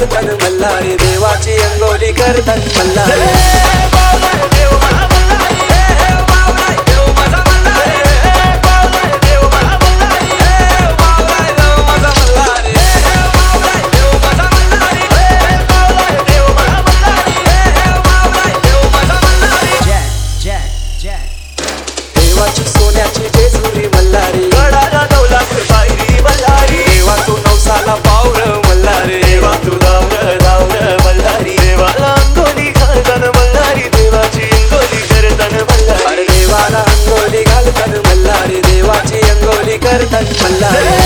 घालतन मल्हारी देवाची अंगोली करतन मल्हारी देवाची सोन्याची जेजुरी मल्हारी गडाला दौलात पायरी मल्हारी देवा तू नवसाला पावळ मल्हारी देवा तू धावण धावण मल्हारी देवाला अंगोली घालतन मल्हारी देवाची अंगोली करतन मल्हारी अरे देवाला अंगोली घालतन मल्हारी देवाची अंगोली करतन मल्हारी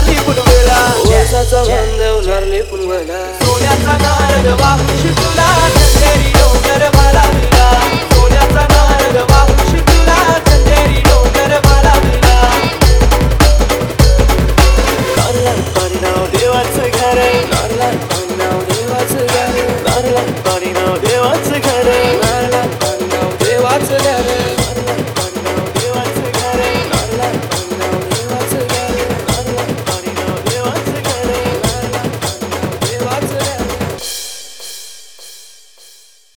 सोन्याचा नारळ वाहून तुला